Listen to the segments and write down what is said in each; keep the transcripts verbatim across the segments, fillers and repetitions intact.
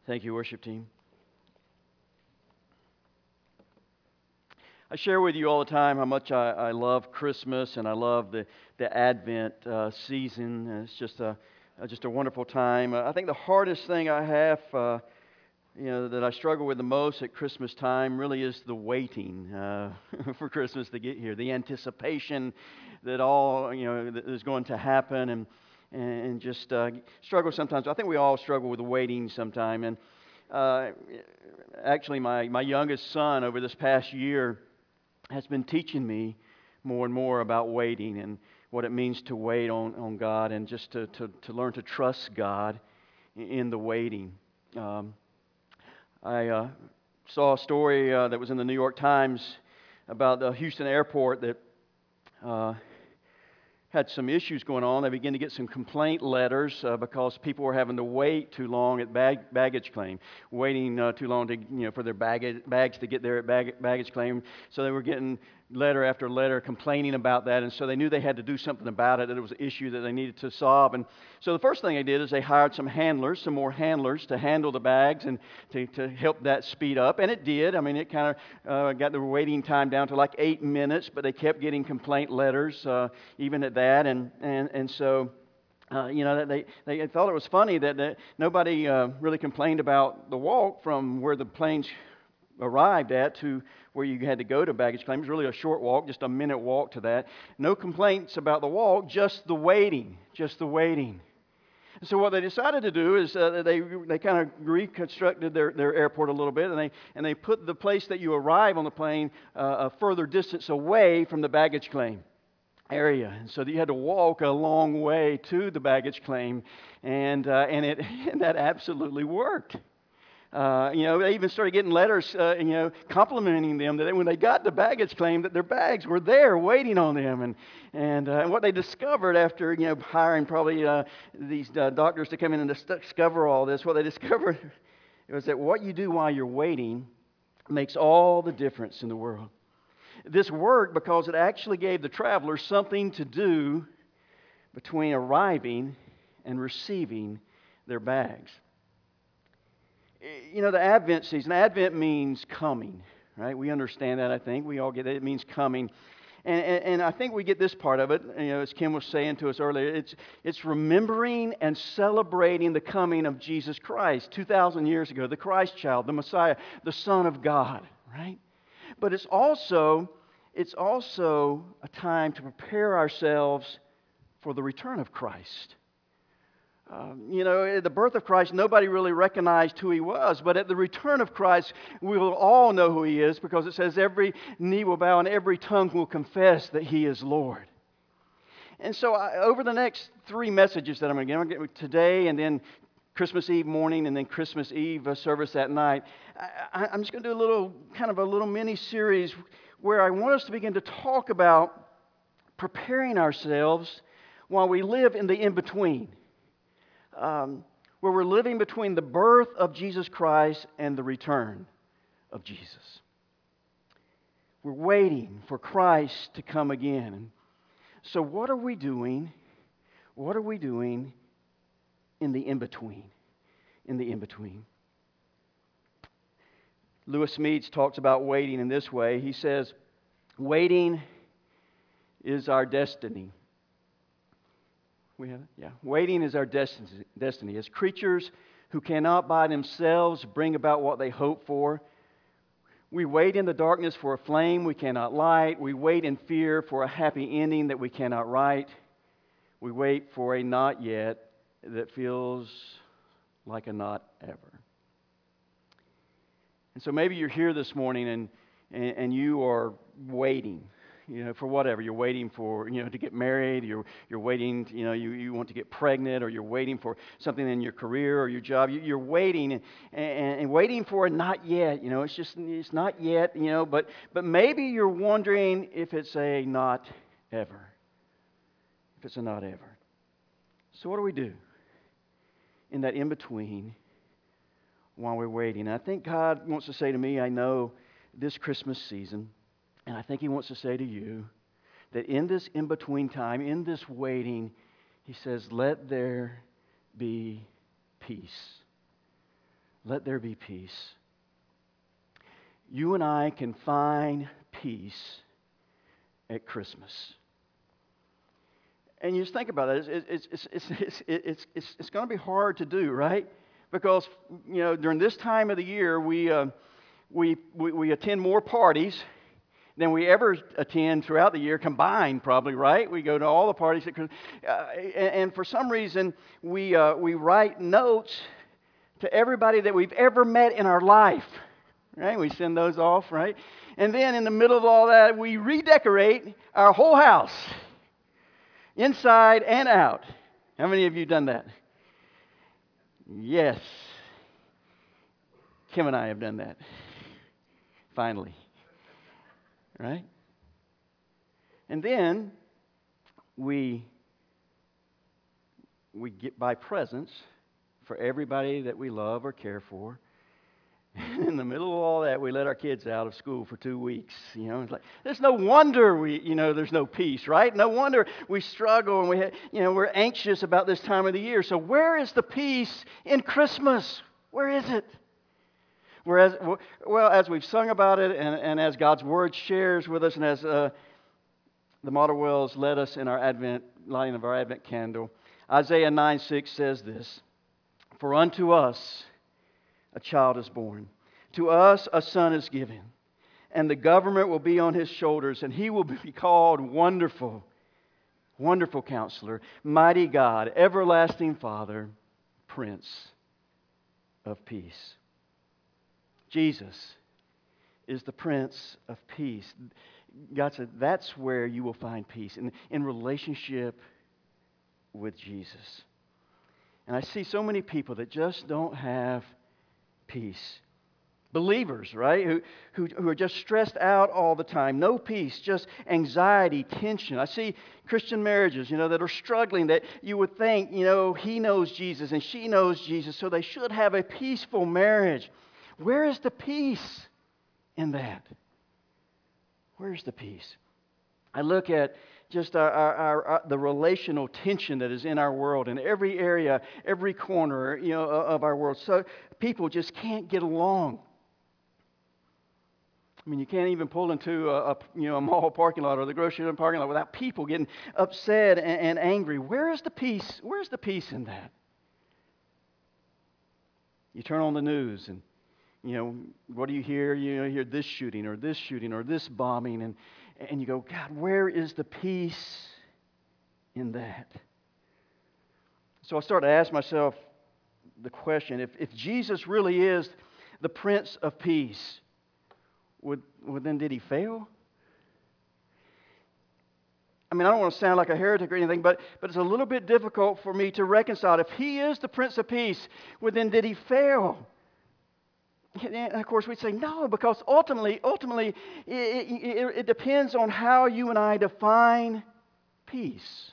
Thank you, worship team. I share with you all the time how much I, I love Christmas and I love the, the Advent uh, season. It's just a, uh, just a wonderful time. Uh, I think the hardest thing I have, uh, you know, that I struggle with the most at Christmas time really is the waiting uh, for Christmas to get here. The anticipation that all, you know, that is going to happen and and just uh, struggle sometimes. I think we all struggle with waiting sometime. And uh, actually, my, my youngest son over this past year has been teaching me more and more about waiting and what it means to wait on, on God and just to, to, to learn to trust God in the waiting. Um, I uh, saw a story uh, that was in the New York Times about the Houston airport that uh, had some issues going on. They began to get some complaint letters uh, because people were having to wait too long at bag, baggage claim, waiting uh, too long to you know for their baggage, bags to get there at bag, baggage claim. So they were getting letter after letter complaining about that, and so they knew they had to do something about it. That it was an issue that they needed to solve. And so the first thing they did is they hired some handlers, some more handlers to handle the bags and to, to help that speed up. And it did. I mean, it kind of uh, got the waiting time down to like eight minutes, but they kept getting complaint letters uh, even at that. And and and so. Uh, you know, they, they thought it was funny that, that nobody uh, really complained about the walk from where the planes arrived at to where you had to go to baggage claim. It was really a short walk, just a minute walk to that. No complaints about the walk, just the waiting, just the waiting. So what they decided to do is uh, they they kind of reconstructed their, their airport a little bit, and they and they put the place that you arrive on the plane uh, a further distance away from the baggage claim area, and so that you had to walk a long way to the baggage claim, and uh, and it and that absolutely worked. Uh, you know, they even started getting letters, uh, you know, complimenting them that when they got the baggage claim, that their bags were there waiting on them. And and, uh, and what they discovered after, you know, hiring probably uh, these uh, doctors to come in and discover all this, what they discovered was that what you do while you're waiting makes all the difference in the world. This worked because it actually gave the travelers something to do between arriving and receiving their bags. You know, the Advent season, Advent means coming, right? We understand that, I think. We all get it. It means coming. And, and, and I think we get this part of it, you know, as Kim was saying to us earlier, it's, it's remembering and celebrating the coming of Jesus Christ two thousand years ago, the Christ child, the Messiah, the Son of God, right? But it's also, it's also a time to prepare ourselves for the return of Christ. Um, you know, at the birth of Christ, nobody really recognized who He was. But at the return of Christ, we will all know who He is because it says every knee will bow and every tongue will confess that He is Lord. And so I, over the next three messages that I'm going to get, I'm going to get today and then Christmas Eve morning and then Christmas Eve uh, service at night, I, I'm just going to do a little, kind of a little mini series where I want us to begin to talk about preparing ourselves while we live in the in-between. Um, where we're living between the birth of Jesus Christ and the return of Jesus. We're waiting for Christ to come again. So what are we doing? What are we doing in the in-between? In the in-between. Lewis Meads talks about waiting in this way. He says, waiting is our destiny. We have it? Yeah. Waiting is our destiny. Destiny. As creatures who cannot by themselves bring about what they hope for, we wait in the darkness for a flame we cannot light. We wait in fear for a happy ending that we cannot write. We wait for a not yet that feels like a not ever. And so maybe you're here this morning and, and, and you are waiting. You know, for whatever. You're waiting for, you know, to get married. You're you're waiting, you know, you, you want to get pregnant, or you're waiting for something in your career or your job. You, you're waiting and, and, and waiting for a not yet. You know, it's just, it's not yet, you know, but, but maybe you're wondering if it's a not ever. If it's a not ever. So what do we do in that in-between while we're waiting? And I think God wants to say to me, I know this Christmas season, and I think He wants to say to you that in this in-between time, in this waiting, He says, let there be peace. let there be peace. You and I can find peace at Christmas. And you just think about it. It's, it's, it's, it's, it's, it's, it's, it's going to be hard to do, right? Because, you know, during this time of the year, we, uh, we, we, we attend more parties than we ever attend throughout the year, combined probably, right? We go to all the parties. At, uh, and, and for some reason, we, uh, we write notes to everybody that we've ever met in our life, right? We send those off, right? And then in the middle of all that, we redecorate our whole house, inside and out. How many of you have done that? Yes. Kim and I have done that. Finally. Right? And then we we get buy presents for everybody that we love or care for. In the middle of all that, we let our kids out of school for two weeks. You know, it's like there's no wonder we, you know, there's no peace, right? No wonder we struggle and we, you know, we're anxious about this time of the year. So where is the peace in Christmas? Where is it? Whereas, well, as we've sung about it, and, and as God's Word shares with us, and as uh, the Model Wells led us in our Advent lighting of our Advent candle, Isaiah nine six says this: "For unto us a child is born, to us a son is given, and the government will be on his shoulders, and he will be called Wonderful, Wonderful Counselor, Mighty God, Everlasting Father, Prince of Peace." Jesus is the Prince of Peace. God said that's where you will find peace, in, in relationship with Jesus. And I see so many people that just don't have peace. Believers, right, who, who, who are just stressed out all the time. No peace, just anxiety, tension. I see Christian marriages, you know, that are struggling, that you would think, you know, he knows Jesus and she knows Jesus, so they should have a peaceful marriage. Where is the peace in that? Where's the peace? I look at just our, our, our, our, the relational tension that is in our world, in every area, every corner, you know, of our world. So people just can't get along. I mean, you can't even pull into a, a you know a mall parking lot or the grocery store parking lot without people getting upset and, and angry. Where is the peace? Where's the peace in that? You turn on the news and, you know, what do you hear? You know, you hear this shooting or this shooting or this bombing, and, and you go, God, where is the peace in that? So I started to ask myself the question, if, if Jesus really is the Prince of Peace, would, would then did he fail? I mean, I don't want to sound like a heretic or anything, but, but it's a little bit difficult for me to reconcile. If he is the Prince of Peace, well, then did he fail? And of course, we'd say no, because ultimately, ultimately, it, it, it depends on how you and I define peace.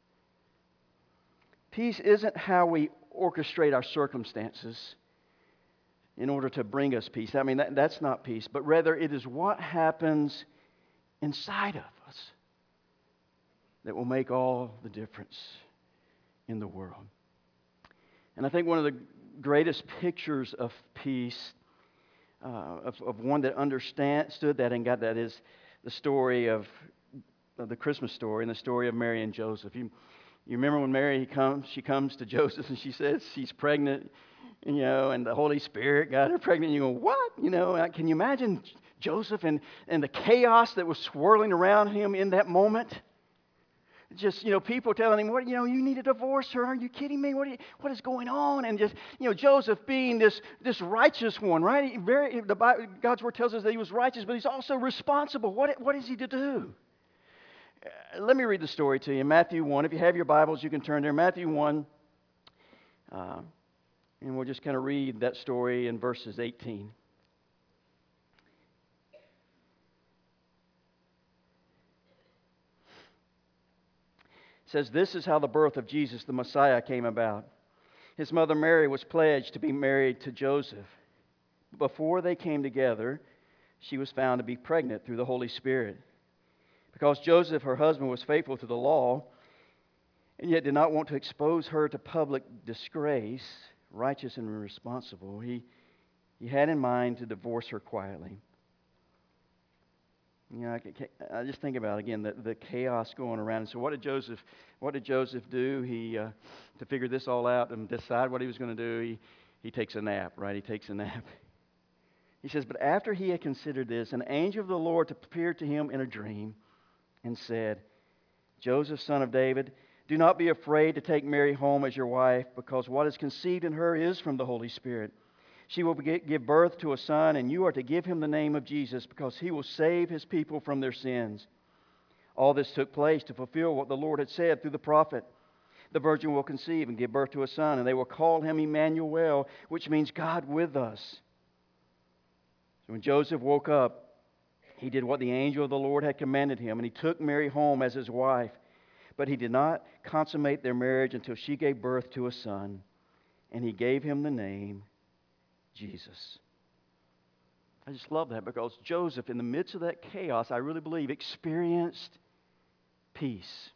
Peace isn't how we orchestrate our circumstances in order to bring us peace. I mean, that, that's not peace, but rather it is what happens inside of us that will make all the difference in the world. And I think one of the greatest pictures of peace, uh, of, of one that understood that and got that, is the story of, of the Christmas story and the story of Mary and Joseph. You, you remember when Mary comes, she comes to Joseph and she says she's pregnant, you know, and the Holy Spirit got her pregnant. And you go, what? You know, can you imagine Joseph and, and the chaos that was swirling around him in that moment? Just, you know, people telling him, "What, you know, you need to divorce her. Are you kidding me? What, are you, what is going on?" And just, you know, Joseph being this, this righteous one, right? He very, the Bible, God's Word tells us that he was righteous, but he's also responsible. What, what is he to do? Uh, let me read the story to you. Matthew one. If you have your Bibles, you can turn there. Matthew one. Uh, and we'll just kind of read that story in verses eighteen. It says, "This is how the birth of Jesus, the Messiah, came about. His mother Mary was pledged to be married to Joseph. Before they came together, she was found to be pregnant through the Holy Spirit. Because Joseph, her husband, was faithful to the law, and yet did not want to expose her to public disgrace, righteous and responsible. He, he had in mind to divorce her quietly. You know, I, I just think about again the, the chaos going around. And so, what did Joseph? What did Joseph do? He uh, to figure this all out and decide what he was going to do. He he takes a nap. Right? He takes a nap. He says, but after he had considered this, an angel of the Lord appeared to him in a dream, and said, Joseph, son of David, do not be afraid to take Mary home as your wife, because what is conceived in her is from the Holy Spirit. She will give birth to a son, and you are to give him the name of Jesus, because he will save his people from their sins. All this took place to fulfill what the Lord had said through the prophet. The virgin will conceive and give birth to a son, and they will call him Emmanuel, which means God with us. So when Joseph woke up, he did what the angel of the Lord had commanded him, and he took Mary home as his wife. But he did not consummate their marriage until she gave birth to a son, and he gave him the name Jesus. I just love that, because Joseph, in the midst of that chaos, I really believe, experienced peace.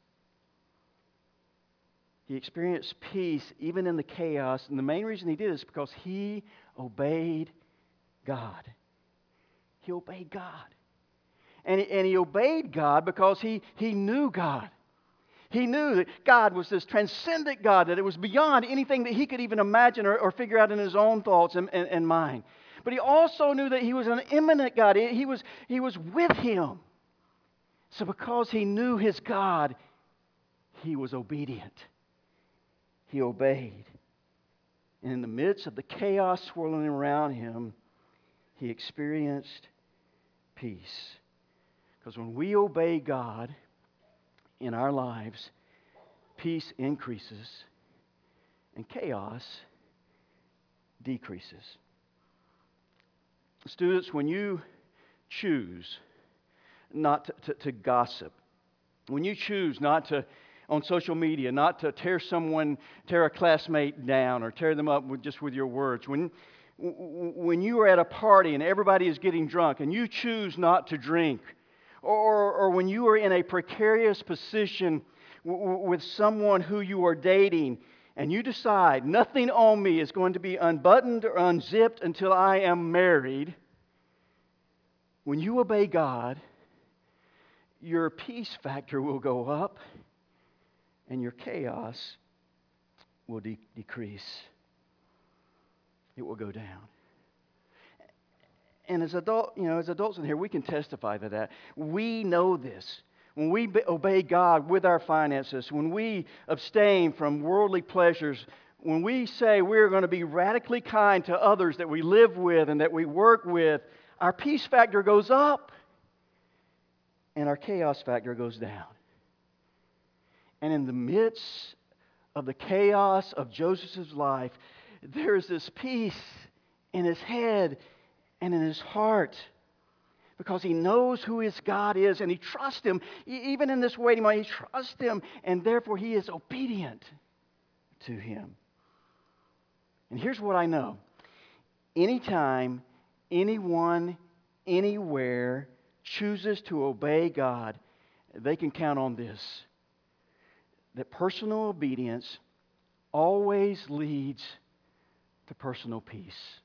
He experienced peace even in the chaos, and the main reason he did is because he obeyed God. He obeyed God. And he, and he obeyed God because he, he knew God. He knew that God was this transcendent God, that it was beyond anything that he could even imagine or, or figure out in his own thoughts and, and, and mind. But he also knew that he was an immanent God. He, he, was, he was with him. So because he knew his God, he was obedient. He obeyed. And in the midst of the chaos swirling around him, he experienced peace. Because when we obey God in our lives, peace increases and chaos decreases. Students, when you choose not to, to, to gossip, when you choose not to, on social media, not to tear someone, tear a classmate down or tear them up with, just with your words, when, when you are at a party and everybody is getting drunk and you choose not to drink, Or, or when you are in a precarious position w- w- with someone who you are dating, and you decide nothing on me is going to be unbuttoned or unzipped until I am married, when you obey God, your peace factor will go up and your chaos will de- decrease. It will go down. And as adult, you know, as adults in here, we can testify to that. We know this. When we be- obey God with our finances, when we abstain from worldly pleasures, when we say we're going to be radically kind to others that we live with and that we work with, our peace factor goes up and our chaos factor goes down. And in the midst of the chaos of Joseph's life, there is this peace in his head and in his heart, because he knows who his God is and he trusts him. Even in this waiting moment, he trusts him, and therefore he is obedient to him. And here's what I know. Anytime anyone, anywhere chooses to obey God, they can count on this: that personal obedience always leads to personal peace.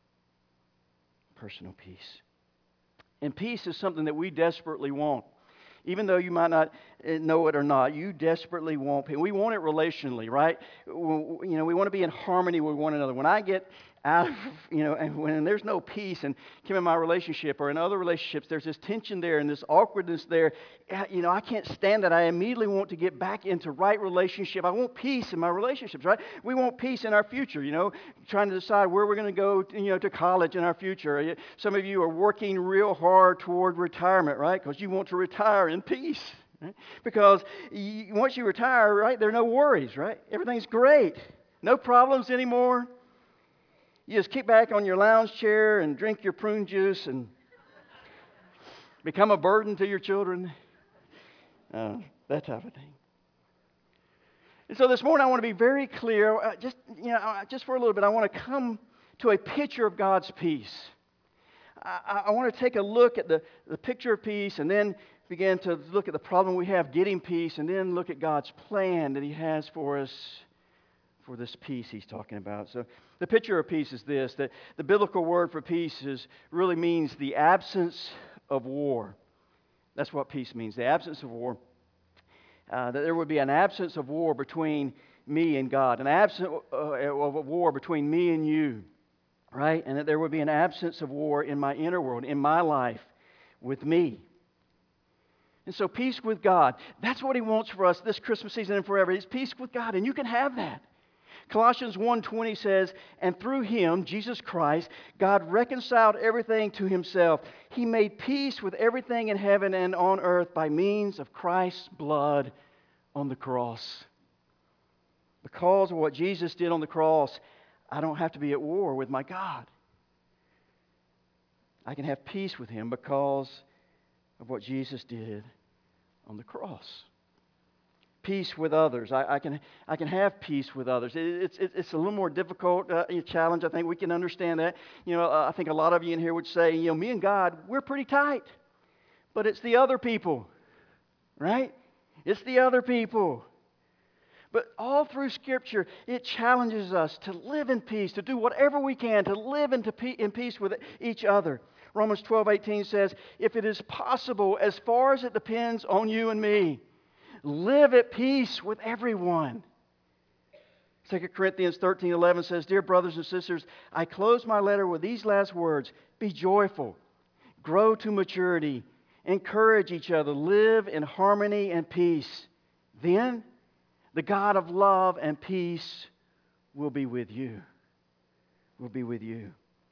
Personal peace. And peace is something that we desperately want. Even though you might not know it or not, you desperately want peace. We want it relationally, right? You know, we want to be in harmony with one another. When I get out of, you know, and when there's no peace, and Kim in my relationship or in other relationships, there's this tension there and this awkwardness there. You know, I can't stand that. I immediately want to get back into right relationship. I want peace in my relationships, right? We want peace in our future, you know, trying to decide where we're going to go, you know, to college in our future. Some of you are working real hard toward retirement, right? Because you want to retire in peace. Right? Because you, once you retire, right, there are no worries, right? Everything's great. No problems anymore. You just kick back on your lounge chair and drink your prune juice and become a burden to your children. Uh, that type of thing. And so this morning I want to be very clear. Uh, just you know, uh, just for a little bit, I want to come to a picture of God's peace. I, I want to take a look at the, the picture of peace, and then begin to look at the problem we have getting peace, and then look at God's plan that He has for us for this peace He's talking about. So The picture of peace is this, that the biblical word for peace is, really means the absence of war. That's what peace means, the absence of war. Uh, that there would be an absence of war between me and God, an absence uh, of a war between me and you, right? And that there would be an absence of war in my inner world, in my life, with me. And so peace with God, that's what He wants for us this Christmas season and forever. It's peace with God, and you can have that. Colossians one twenty says, "And through Him, Jesus Christ, God reconciled everything to Himself. He made peace with everything in heaven and on earth by means of Christ's blood on the cross." Because of what Jesus did on the cross, I don't have to be at war with my God. I can have peace with Him because of what Jesus did on the cross. Peace with others. I, I can I can have peace with others. It, it's it, it's a little more difficult uh, challenge. I think we can understand that. You know, uh, I think a lot of you in here would say, you know, me and God, we're pretty tight, but it's the other people, right? It's the other people. But all through Scripture, it challenges us to live in peace, to do whatever we can to live into pe- in peace with each other. Romans twelve eighteen says, "If it is possible, as far as it depends on you and me, live at peace with everyone." Second Corinthians thirteen eleven says, "Dear brothers and sisters, I close my letter with these last words. Be joyful, grow to maturity, encourage each other, live in harmony and peace. Then the God of love and peace will be with you." Will be with you.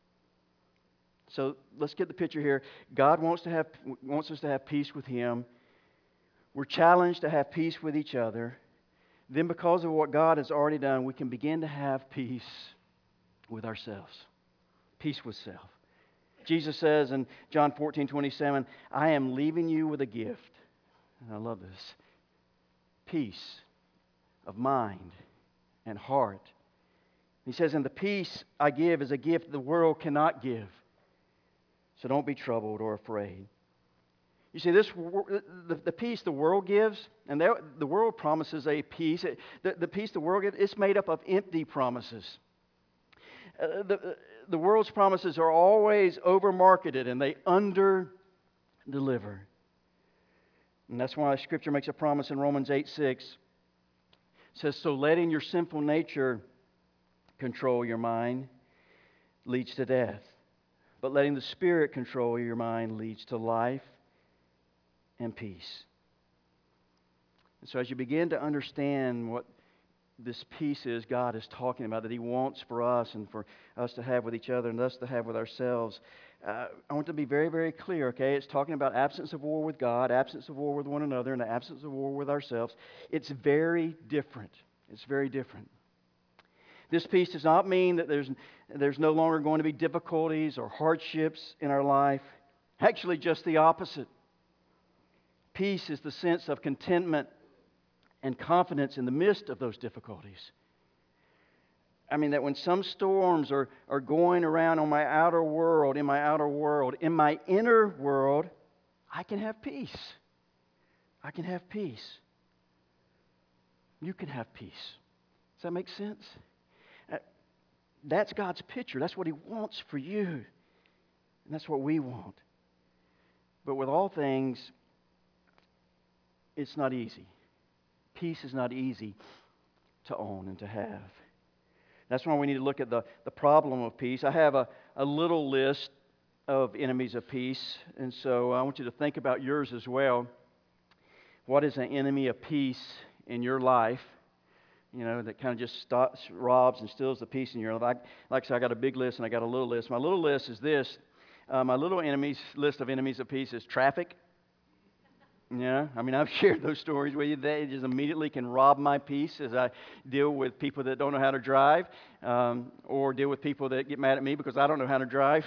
So let's get the picture here. God wants to have wants us to have peace with Him. We're challenged to have peace with each other. Then because of what God has already done, we can begin to have peace with ourselves. Peace with self. Jesus says in John fourteen twenty-seven, "I am leaving you with a gift." And I love this. Peace of mind and heart. He says, "And the peace I give is a gift the world cannot give. So don't be troubled or afraid." You see, this the, the peace the world gives, and the, the world promises a peace. It, the, the peace the world gives, it's made up of empty promises. Uh, the, the world's promises are always over-marketed, and they under-deliver. And that's why Scripture makes a promise in Romans eight six. It says, "So letting your sinful nature control your mind leads to death. But letting the Spirit control your mind leads to life and peace." And so as you begin to understand what this peace is God is talking about, that He wants for us and for us to have with each other and us to have with ourselves, uh, I want to be very, very clear, okay? It's talking about absence of war with God, absence of war with one another, and the absence of war with ourselves. It's very different. It's very different. This peace does not mean that there's, there's no longer going to be difficulties or hardships in our life. Actually, just the opposite. Peace is the sense of contentment and confidence in the midst of those difficulties. I mean, that when some storms are, are going around on my outer world, in my outer world, in my inner world, I can have peace. I can have peace. You can have peace. Does that make sense? That's God's picture. That's what He wants for you. And that's what we want. But with all things, it's not easy. Peace is not easy to own and to have. That's why we need to look at the, the problem of peace. I have a, a little list of enemies of peace, and so I want you to think about yours as well. What is an enemy of peace in your life? You know, that kind of just stops, robs and steals the peace in your life. Like, like I said, I got a big list and I got a little list. My little list is this. Uh, my little enemies list of enemies of peace is traffic. Yeah, I mean, I've shared those stories with you. They just immediately can rob my peace as I deal with people that don't know how to drive, um, or deal with people that get mad at me because I don't know how to drive.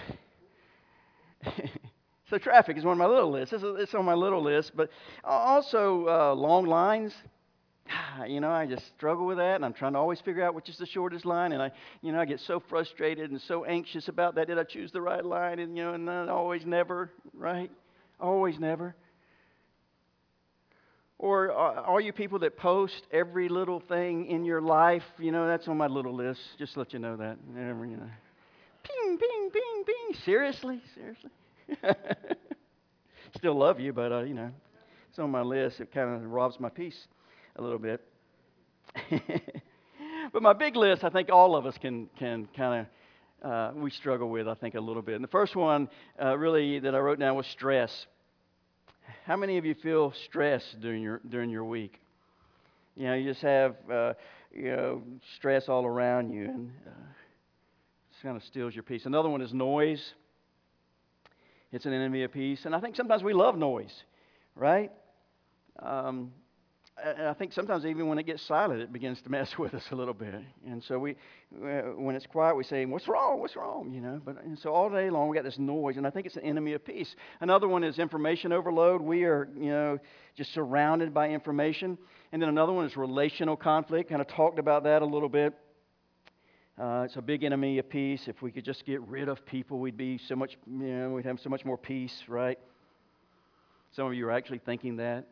So traffic is one of my little lists. It's, it's on my little list. But also uh, long lines. You know, I just struggle with that, and I'm trying to always figure out which is the shortest line, and I, you know, I get so frustrated and so anxious about that. Did I choose the right line? And, you know, and uh, always never, right? Always never. Or are all you people that post every little thing in your life, you know, that's on my little list, just to let you know that. Never, you know. Ping, ping, ping, ping. Seriously? Seriously? Still love you, but, uh, you know, it's on my list. It kind of robs my peace a little bit. But my big list, I think all of us can can kind of, uh, we struggle with, I think, a little bit. And the first one, uh, really, that I wrote down was stress. How many of you feel stressed during your during your week? You know, you just have, uh, you know, stress all around you, and uh, it kind of steals your peace. Another one is noise. It's an enemy of peace. And I think sometimes we love noise, right? Um, and I think sometimes even when it gets silent, it begins to mess with us a little bit. And so we, uh, when it's quiet, we say, "What's wrong? What's wrong?" You know. But and so all day long we got this noise, and I think it's an enemy of peace. Another one is information overload. We are, you know, just surrounded by information. And then another one is relational conflict. Kind of talked about that a little bit. Uh, it's a big enemy of peace. If we could just get rid of people, we'd be so much, you know, we'd have so much more peace, right? Some of you are actually thinking that.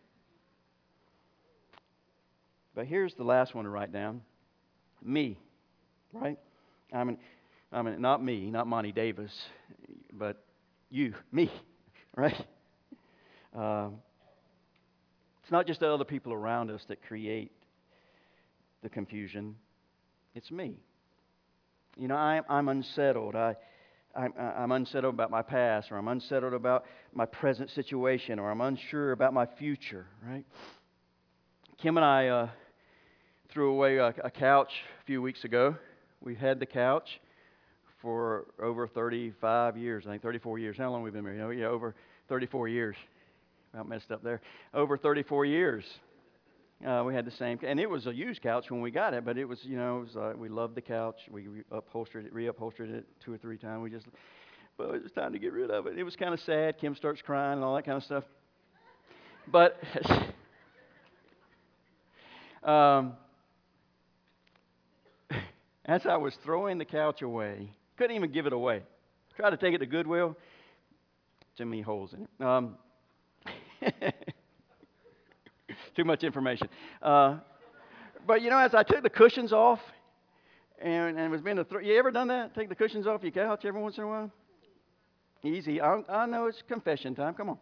But here's the last one to write down. Me, right? I mean, I mean, not me, not Monty Davis, but you, me, right? Um, it's not just the other people around us that create the confusion. It's me. You know, I, I'm unsettled. I, I'm, I'm unsettled about my past, or I'm unsettled about my present situation, or I'm unsure about my future, right? Kim and I uh, threw away a, a couch a few weeks ago. We had the couch for over thirty-five years, I think thirty-four years. How long have we been married? Oh, yeah, over thirty-four years. About messed up there. Over thirty-four years. Uh, we had the same, and it was a used couch when we got it, but it was, you know, it was, uh, we loved the couch. We re- upholstered it, reupholstered it two or three times. We just, but it was time to get rid of it. It was kind of sad. Kim starts crying and all that kind of stuff. But um, as I was throwing the couch away, couldn't even give it away. Tried to take it to Goodwill. Too many holes in it. Um, Too much information. Uh, but, you know, as I took the cushions off, and, and was being a th- you ever done that? Take the cushions off your couch every once in a while? Easy. I, I know it's confession time. Come on.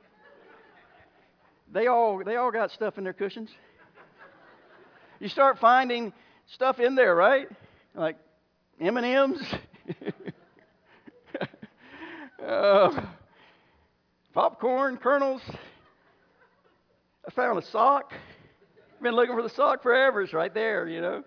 They all they all got stuff in their cushions. You start finding stuff in there, right? Like M and M's, uh, popcorn kernels. I found a sock. Been looking for the sock forever. It's right there, you know.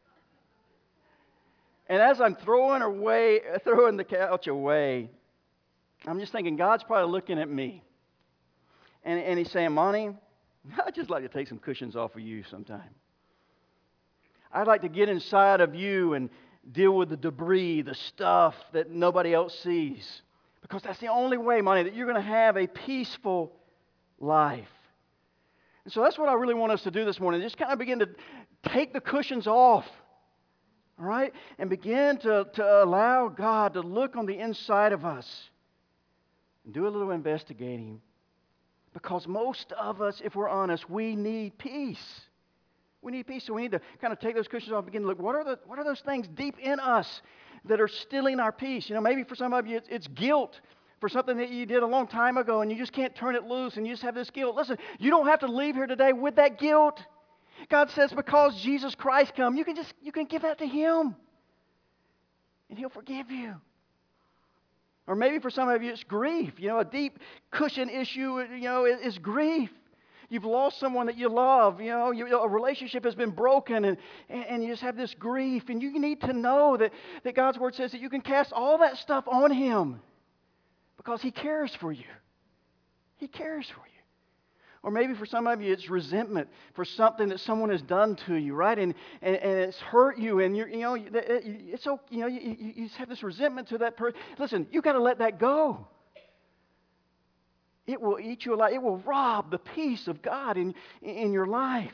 And as I'm throwing away, throwing the couch away, I'm just thinking, God's probably looking at me. And, and He's saying, "Monty, I'd just like to take some cushions off of you sometime. I'd like to get inside of you and deal with the debris, the stuff that nobody else sees. Because that's the only way, Monty, that you're going to have a peaceful life." And so that's what I really want us to do this morning. Just kind of begin to take the cushions off. All right? And begin to, to allow God to look on the inside of us and do a little investigating. Because most of us, if we're honest, we need peace. We need peace, so we need to kind of take those cushions off and begin to look, what are, the, what are those things deep in us that are stealing our peace? You know, maybe for some of you, it's, it's guilt for something that you did a long time ago, and you just can't turn it loose, and you just have this guilt. Listen, you don't have to leave here today with that guilt. God says because Jesus Christ come, you can just you can give that to Him, and He'll forgive you. Or maybe for some of you, it's grief. You know, a deep cushion issue, you know, is, is grief. You've lost someone that you love. You know, you, a relationship has been broken, and, and, and you just have this grief. And you need to know that, that God's Word says that you can cast all that stuff on Him because He cares for you. He cares for you. Or maybe for some of you, it's resentment for something that someone has done to you, right? And and, and it's hurt you, and you're, you know, it's so you know, you, you, you have this resentment to that person. Listen, you got to let that go. It will eat you alive. It will rob the peace of God in in your life.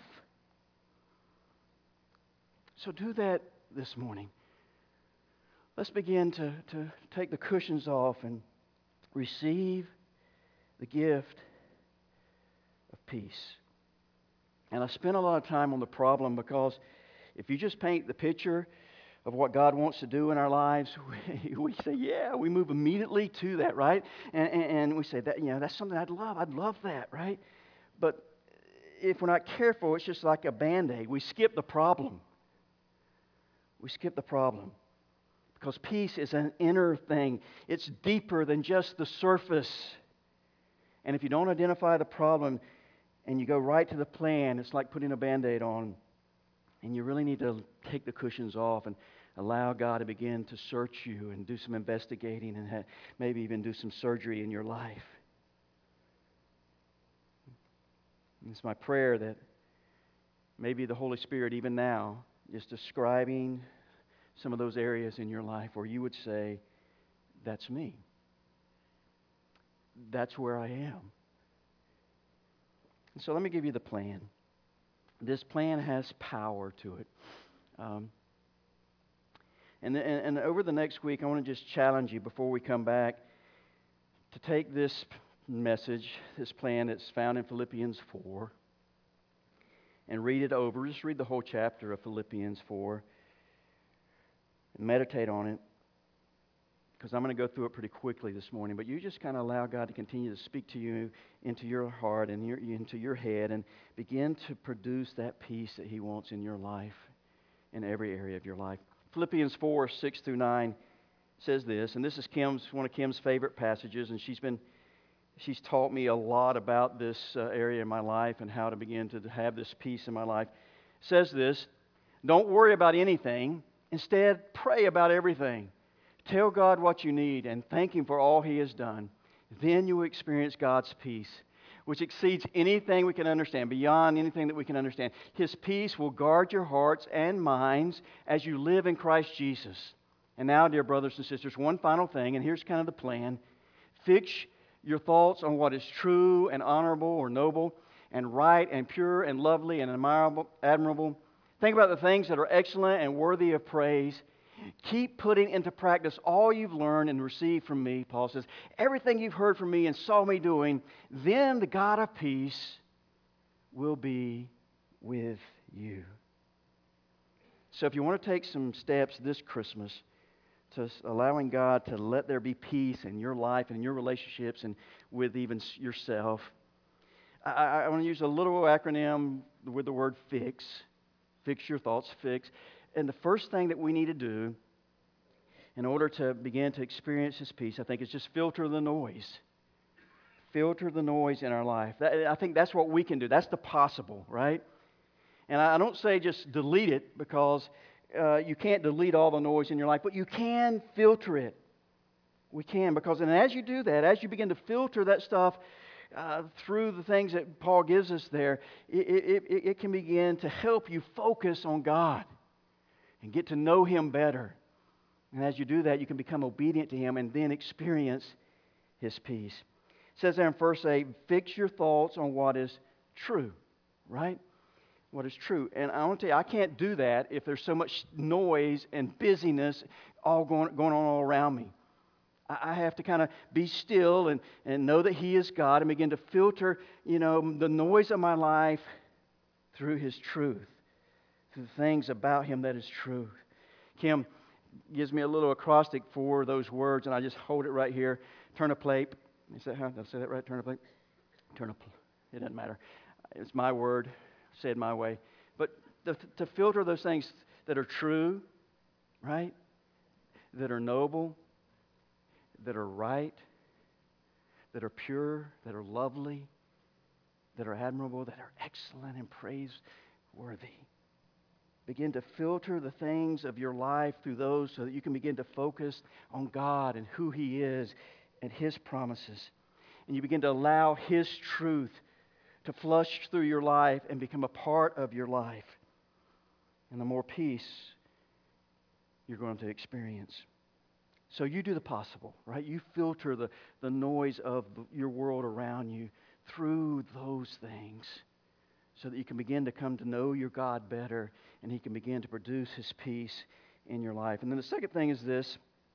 So do that this morning. Let's begin to to take the cushions off and receive the gift of peace. And I spent a lot of time on the problem because if you just paint the picture of what God wants to do in our lives, we, we say, yeah, we move immediately to that, right? And, and, and we say, that, you know, that's something I'd love. I'd love that, right? But if we're not careful, it's just like a Band-Aid. We skip the problem. We skip the problem. Because peace is an inner thing. It's deeper than just the surface. And if you don't identify the problem and you go right to the plan, it's like putting a Band-Aid on. And you really need to take the cushions off and allow God to begin to search you and do some investigating and ha- maybe even do some surgery in your life. And it's my prayer that maybe the Holy Spirit, even now, is describing some of those areas in your life where you would say, that's me. That's where I am. And so let me give you the plan. This plan has power to it. Um, and, and, and over the next week, I want to just challenge you before we come back to take this message, this plan that's found in Philippians four, and read it over. Just read the whole chapter of Philippians four and meditate on it, because I'm going to go through it pretty quickly this morning. But you just kind of allow God to continue to speak to you into your heart and your, into your head, and begin to produce that peace that He wants in your life, in every area of your life. Philippians four, six through nine says this, and this is Kim's one of Kim's favorite passages, and she's been she's taught me a lot about this uh, area in my life and how to begin to have this peace in my life. It says this: don't worry about anything. Instead, pray about everything. Tell God what you need and thank Him for all He has done. Then you will experience God's peace, which exceeds anything we can understand, beyond anything that we can understand. His peace will guard your hearts and minds as you live in Christ Jesus. And now, dear brothers and sisters, one final thing, and here's kind of the plan. Fix your thoughts on what is true and honorable or noble and right and pure and lovely and admirable, admirable. Think about the things that are excellent and worthy of praise. Keep putting into practice all you've learned and received from me, Paul says. Everything you've heard from me and saw me doing, then the God of peace will be with you. So if you want to take some steps this Christmas to allowing God to let there be peace in your life and in your relationships and with even yourself, I, I want to use a little acronym with the word FIX. Fix your thoughts, fix. And the first thing that we need to do in order to begin to experience His peace, I think, is just filter the noise. Filter the noise in our life. That, I think that's what we can do. That's the possible, right? And I, I don't say just delete it, because uh, you can't delete all the noise in your life, but you can filter it. We can, because and as you do that, as you begin to filter that stuff uh, through the things that Paul gives us there, it, it, it, it can begin to help you focus on God and get to know Him better. And as you do that, you can become obedient to Him and then experience His peace. It says there in verse eight, fix your thoughts on what is true, right? What is true. And I want to tell you, I can't do that if there's so much noise and busyness all going, going on all around me. I, I have to kind of be still and, and know that He is God and begin to filter, you know, the noise of my life through His truth, through the things about Him that is true. Kim gives me a little acrostic for those words, and I just hold it right here. Turn a plate. Is that how? Did I say that right? Turn a plate? Turn a plate. It doesn't matter. It's my word, said my way. But to, to filter those things that are true, right? That are noble, that are right, that are pure, that are lovely, that are admirable, that are excellent and praiseworthy. Begin to filter the things of your life through those so that you can begin to focus on God and who He is and His promises. And you begin to allow His truth to flush through your life and become a part of your life. And the more peace you're going to experience. So you do the possible, right? You filter the, the noise of the, your world around you through those things, so that you can begin to come to know your God better, and He can begin to produce His peace in your life. And then the second thing is this.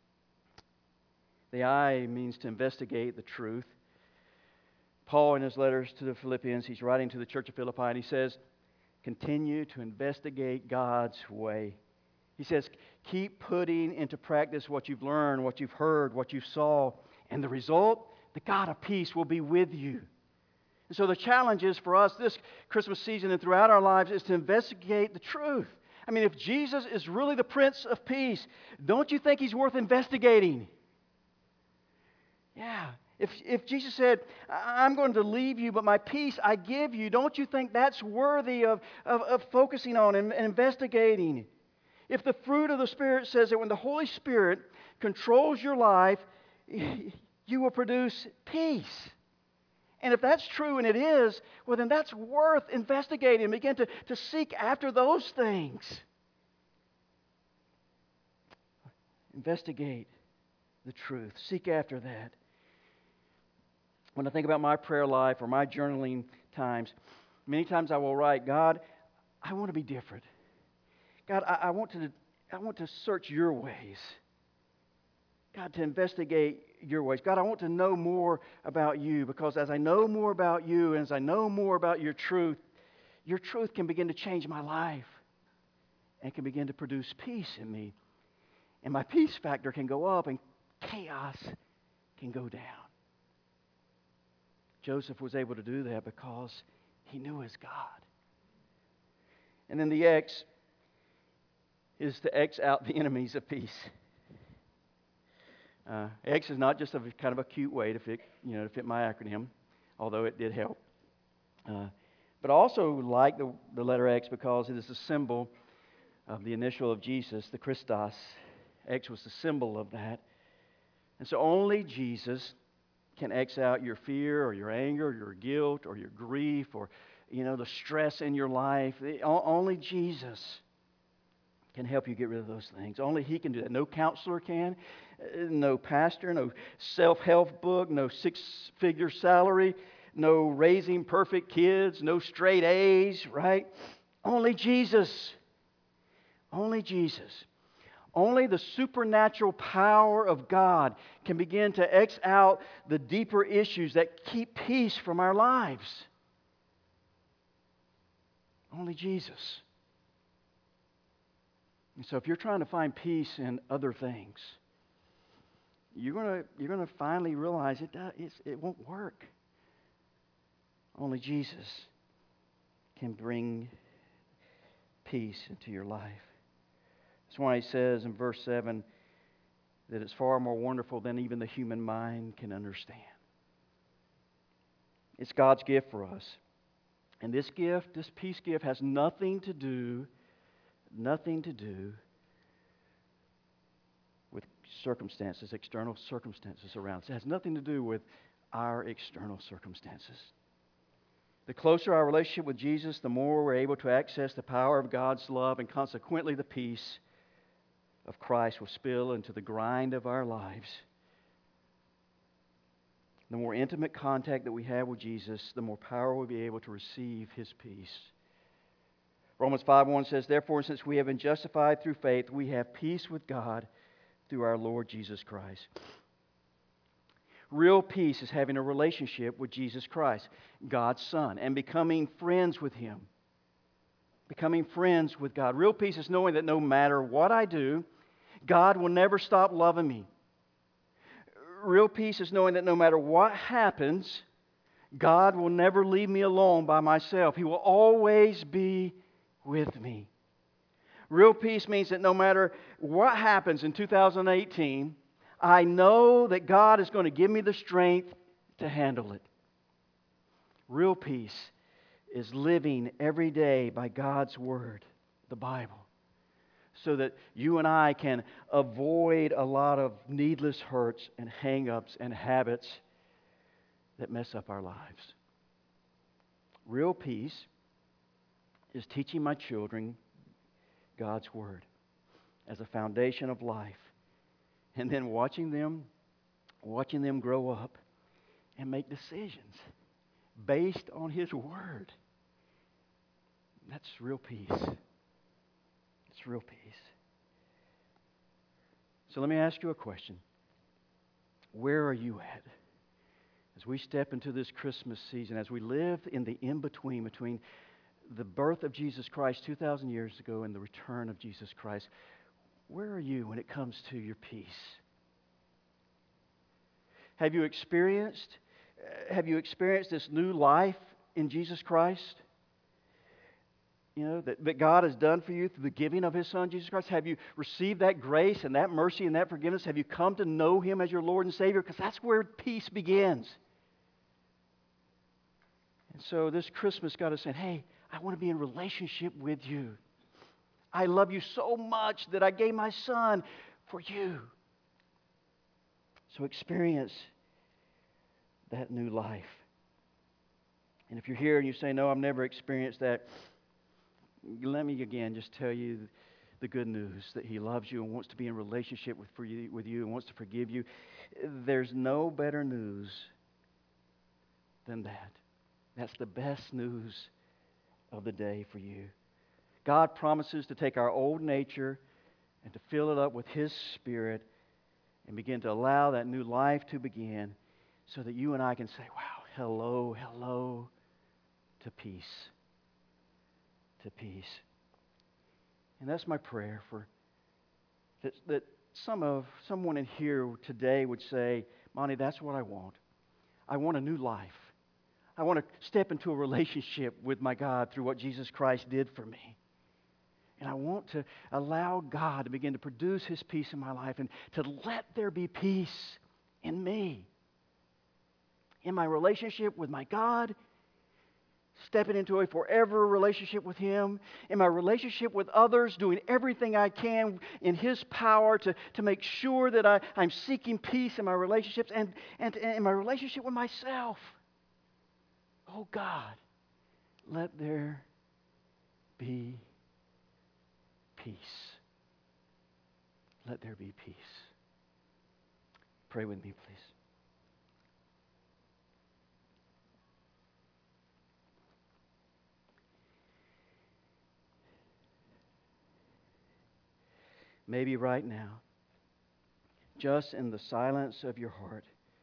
The I means to investigate the truth. Paul, in his letters to the Philippians, he's writing to the church of Philippi, and he says, continue to investigate God's way. He says, keep putting into practice what you've learned, what you've heard, what you saw, and the result, the God of peace will be with you. And so the challenge is for us this Christmas season and throughout our lives is to investigate the truth. I mean, if Jesus is really the Prince of Peace, don't you think He's worth investigating? Yeah. If, if Jesus said, I'm going to leave you, but my peace I give you, don't you think that's worthy of, of, of focusing on and, and investigating? If the fruit of the Spirit says that when the Holy Spirit controls your life, you will produce peace. And if that's true, and it is, well, then that's worth investigating and begin to, to seek after those things. Investigate the truth. Seek after that. When I think about my prayer life or my journaling times, many times I will write, God, I want to be different. God, I, I want to I want to search your ways. God, to investigate your ways. God, I want to know more about you, because as I know more about you and as I know more about your truth, your truth can begin to change my life and can begin to produce peace in me. And my peace factor can go up and chaos can go down. Joseph was able to do that because he knew his God. And then the X is to X out the enemies of peace. Uh, X is not just a kind of a cute way to fit, you know, to fit my acronym, although it did help. Uh, but I also like the, the letter X because it is the symbol of the initial of Jesus, the Christos. X was the symbol of that. And so only Jesus can X out your fear or your anger or your guilt or your grief or, you know, the stress in your life. Only Jesus can help you get rid of those things. Only He can do that. No counselor can. No pastor. No self-help book. No six-figure salary. No raising perfect kids. No straight A's, right? Only Jesus. Only Jesus. Only the supernatural power of God can begin to X out the deeper issues that keep peace from our lives. Only Jesus. And so if you're trying to find peace in other things, you're going to you're going to finally realize it, it's, it won't work. Only Jesus can bring peace into your life. That's why he says in verse seven that it's far more wonderful than even the human mind can understand. It's God's gift for us. And this gift, this peace gift, has nothing to do, nothing to do with circumstances, external circumstances around us. It has nothing to do with our external circumstances. The closer our relationship with Jesus, the more we're able to access the power of God's love, and consequently the peace of Christ will spill into the grind of our lives. The more intimate contact that we have with Jesus, the more power we'll be able to receive His peace. Romans five one says, therefore, since we have been justified through faith, we have peace with God through our Lord Jesus Christ. Real peace is having a relationship with Jesus Christ, God's Son, and becoming friends with Him. Becoming friends with God. Real peace is knowing that no matter what I do, God will never stop loving me. Real peace is knowing that no matter what happens, God will never leave me alone by myself. He will always be with me. Real peace means that no matter what happens in two thousand eighteen, I know that God is going to give me the strength to handle it. Real peace is living every day by God's Word, the Bible, so that you and I can avoid a lot of needless hurts and hang-ups and habits that mess up our lives. Real peace is teaching my children God's Word as a foundation of life, and then watching them, watching them grow up and make decisions based on His Word. That's real peace. It's real peace. So let me ask you a question. Where are you at? As we step into this Christmas season, as we live in the in-between, between the birth of Jesus Christ two thousand years ago and the return of Jesus Christ, where are you when it comes to your peace? Have you experienced, have you experienced this new life in Jesus Christ? You know, that, that God has done for you through the giving of His Son, Jesus Christ? Have you received that grace and that mercy and that forgiveness? Have you come to know Him as your Lord and Savior? Because that's where peace begins. And so this Christmas, God is saying, hey, I want to be in relationship with you. I love you so much that I gave my Son for you. So experience that new life. And if you're here and you say, no, I've never experienced that, let me again just tell you the good news that He loves you and wants to be in relationship with, for you, with you and wants to forgive you. There's no better news than that. That's the best news of the day for you. God promises to take our old nature and to fill it up with His Spirit and begin to allow that new life to begin so that you and I can say, wow, hello, hello to peace. To peace. And that's my prayer for that, that some of someone in here today would say, Monty, that's what I want. I want a new life. I want to step into a relationship with my God through what Jesus Christ did for me. And I want to allow God to begin to produce His peace in my life and to let there be peace in me. In my relationship with my God, stepping into a forever relationship with Him, in my relationship with others, doing everything I can in His power to, to make sure that I, I'm seeking peace in my relationships and, and, and in my relationship with myself. Oh God, let there be peace. Let there be peace. Pray with me, please. Maybe right now, just in the silence of your heart,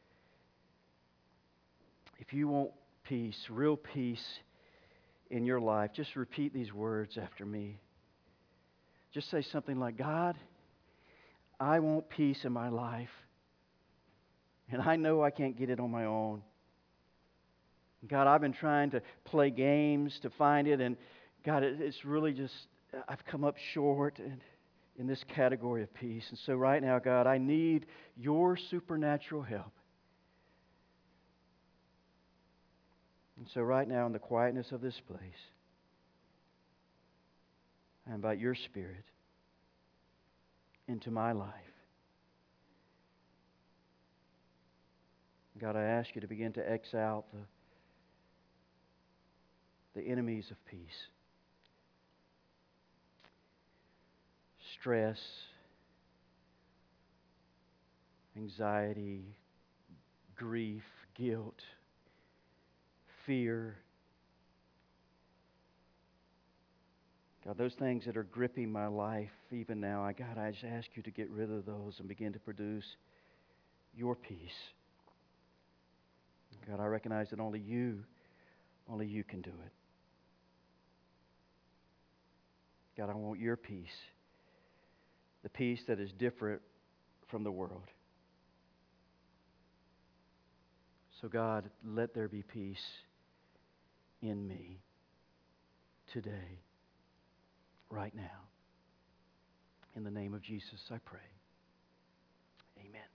if you want peace, real peace in your life, just repeat these words after me. Just say something like, God, I want peace in my life, and I know I can't get it on my own. God, I've been trying to play games to find it, and God, it's really just, I've come up short and in this category of peace. And so right now, God, I need your supernatural help. And so right now, in the quietness of this place, I invite your Spirit into my life. God, I ask you to begin to X out the, the enemies of peace. Stress, anxiety, grief, guilt, fear. God, those things that are gripping my life even now, I God, I just ask you to get rid of those and begin to produce your peace. God, I recognize that only you, only you can do it. God, I want your peace. The peace that is different from the world. So God, let there be peace in me today, right now. In the name of Jesus, I pray. Amen.